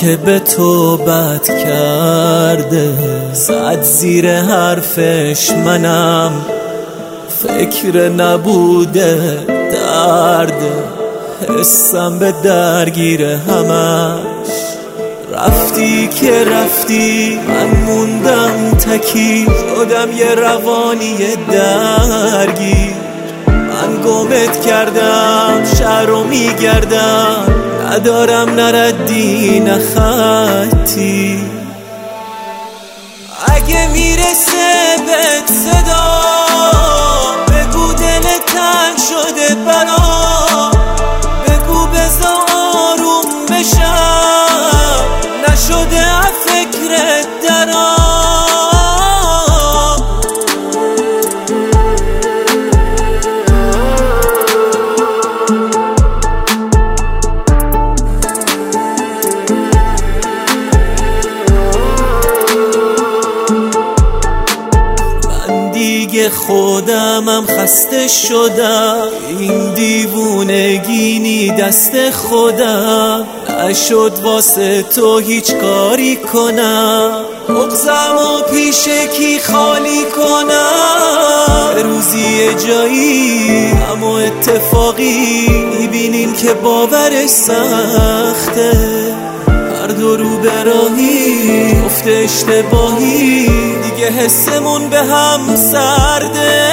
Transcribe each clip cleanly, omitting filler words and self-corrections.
که به تو بد کرده، زد زیر حرفش منم فکر نبوده درد، حسم به درگیر همش. رفتی که رفتی من موندم تکی، شدم یه روانی درگیر. من گمت کردم شهر رو میگردم، ندارم نردی نه خطی. اگه میرسه بهت صدا بگو دل تنگ شده برام، بگو بذار آروم بشم، نشده از فکرت درام. دیگه خودمم خسته شدم، این دیوونگی دست خودم نشد واسه تو هیچ کاری کنم. مغزم و پیش کی خالی کنم، روزی جایی اما اتفاقی میبینیم که باورش سخته. هر دو رو به راهی افت اشتباهی، دیگه حسمون به هم سرده.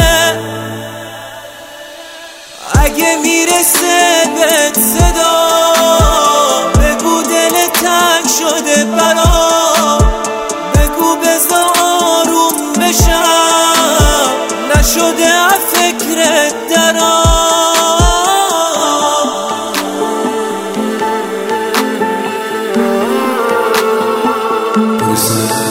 اگه میرسه بهت صدا بگو دل تنگ شده برام، بگو بذار آروم بشم، نشده از فکرت درام. Listen.